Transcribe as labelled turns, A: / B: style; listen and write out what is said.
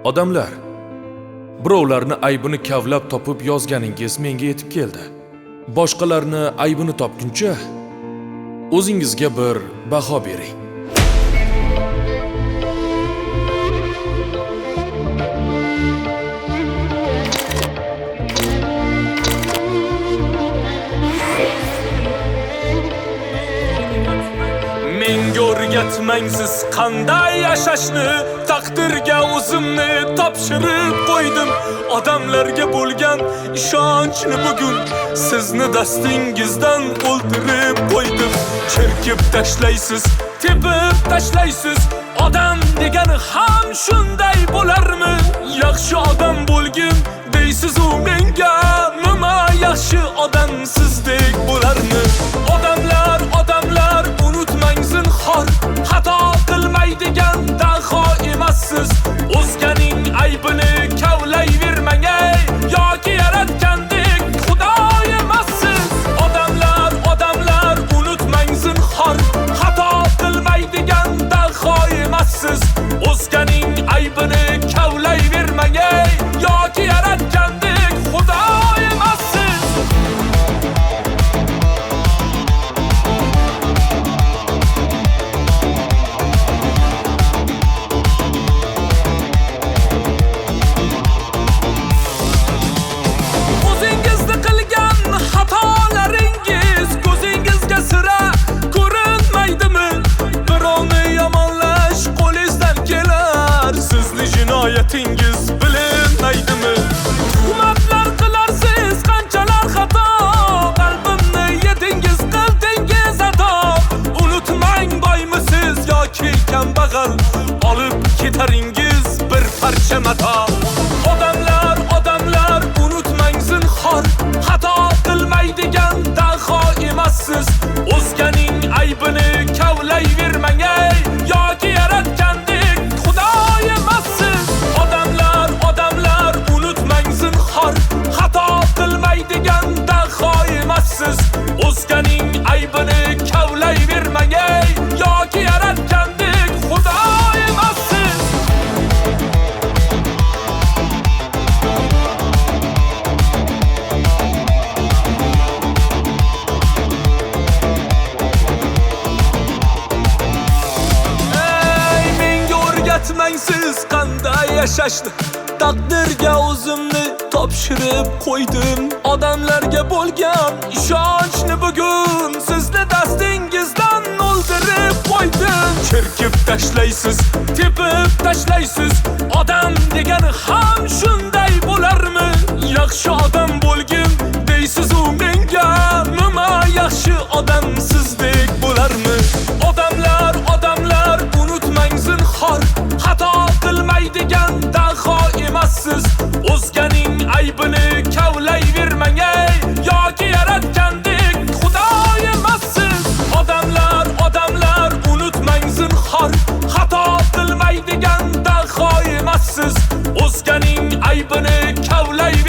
A: Odamlar, birovlarni aybini kavlab topib yozganingiz menga yetib keldi. Boshqalarni aybini topguncha o'zingizga bir baho bering.
B: Menga o'rgatmang siz qanday yashashni, taqdirga o'zimni topshirib qo'ydim. Odamlarga bo'lgan ishonchni bugun sizni dastingizdan o'ldirib qo'ydim. Cherkib tashlaysiz, tepib tashlaysiz. Odam degani ham shunday bo'larmi? Yaxshi odam bo'lgin deysiz u menga, nima yaxshi odam sizdek bo'larmi? Odamlar unutmang zinhor, xato qilmaydigan daho emassiz. O'zganing aybini kavlayvermang ey, yoki yaratgandek xudo emassiz. Odamlar unutmang zinhor, xato qilmaydigan daho emassiz. O'zganing aybini kavlayvermang ey, yoki yaratgandek xudo emassiz. O'zingizda qilgan xatolaringiz ko'zingizga sira ko'rinmaydimi? Birovni yomonlash qo'lingizdan kelar, sizni jinoyatingiz bilinmaydimi? Tuhmatlar qilarsiz qanchalar xato, qalbimni yedingiz, qildingiz adob. Unutmang boymisiz yoki kambag'al, olib ketaringiz bir parcha mato. Odamlar unutmang zinhor, xato qilmaydigan daho emassiz. O'zganing aybini kavlayvermang ey, yoki yaratgandek xudo emassiz. Odamlar unutmang zinhor, xato qilmaydigan daho emassiz. O'zganing aybini kavlayvermang ey, yoki yaratgandek xudo emassiz. Ey, menga o'rgatmang siz qanday yashashni, taqdirga o'zimni topshirib qo'ydim. Odamlarga bo'lgan ishonchni bugun sizni dastingizdan o'ldirib qo'ydim. Cherkib tashlaysiz, tepib tashlaysiz. Odam degani ham shunday bo'larmi? Yaxshi odam bo'lgin deysiz u menga, nima yaxshi odam sizdek bo'larmi? Odamlar unutmang zinhor, xato qilmaydigan daho emassiz. O'zganing aybini kavlayvermang ey, yoki yaratgandek xudo emassiz. Odamlar unutmang zinhor, xato qilmaydigan daho emassiz. O'zganing aybini kavlayvermang